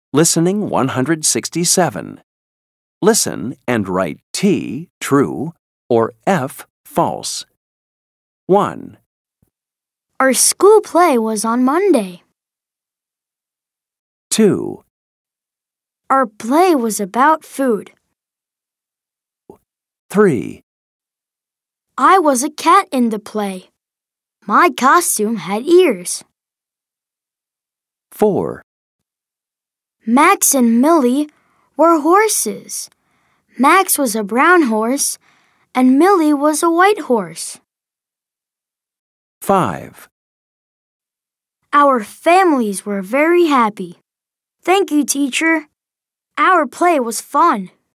Listening 167. Listen and write T, true, or F, false. 1, Our school play was on Monday. 2, Our play was about food. 3, I was a cat in the play. My costume had ears. 4, Max and Millie were horses. Max was a brown horse, and Millie was a white horse. 5, Our families were very happy. Thank you, teacher. Our play was fun.